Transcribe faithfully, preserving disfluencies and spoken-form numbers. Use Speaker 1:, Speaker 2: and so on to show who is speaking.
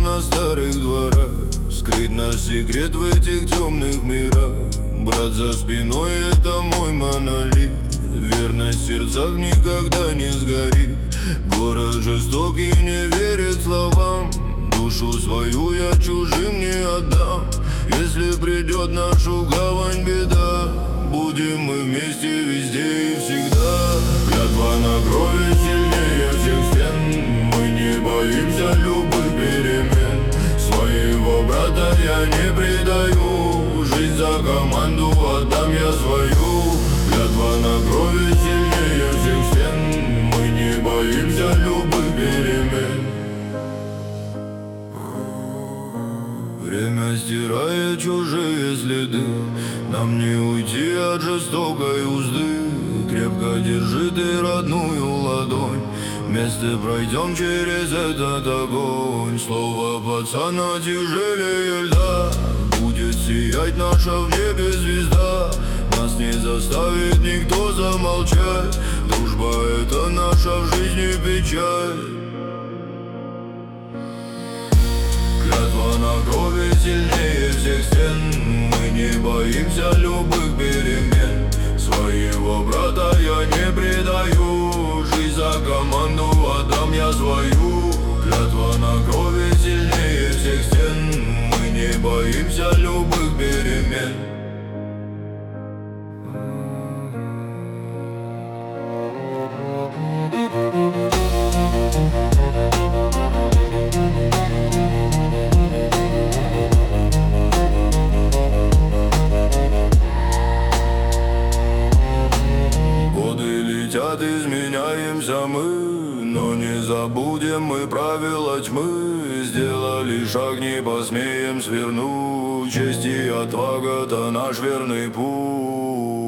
Speaker 1: на старых дворах, скрыть наш секрет в этих темных мирах. Брат за спиной — это мой монолит, верность в сердцах никогда не сгорит. Город жестокий, не верит словам, душу свою я чужим не отдам. Если придет нашу гавань беда, будем мы вместе везде и всегда. Клятва на крови сильнее всех стен, мы не боимся любых перемен. Своего брата я не предаю, жизнь за команду отдам я свою. Клятва на крови сильнее всех стен, мы не боимся любых перемен. Время стирает чужие следы, нам не уйти от жестокой узды. Крепко держи ты родную ладонь, вместе пройдем через этот огонь. Слово пацана тяжелее льда, будет сиять наша в небе звезда. Нас не заставит никто замолчать, дружба — это наша в жизни печаль. Клятва на крови сильнее всех стен, мы не боимся любых перемен. Своего брата я не предаю, жизнь за команду отдам я свою. Клятва на крови сильнее всех стен, мы не боимся любых перемен. Летят, изменяемся мы, но не забудем мы правила тьмы. Сделали шаг, не посмеем свернуть, честь и отвага — это наш верный путь.